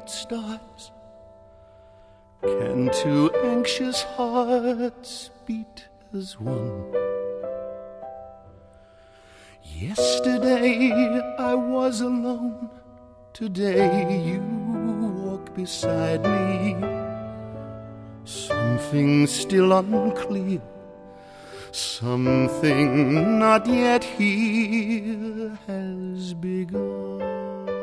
it starts? Can two anxious hearts beat as one? Yesterday I was alone, today you walk beside me. Something still unclear, something not yet here has begun.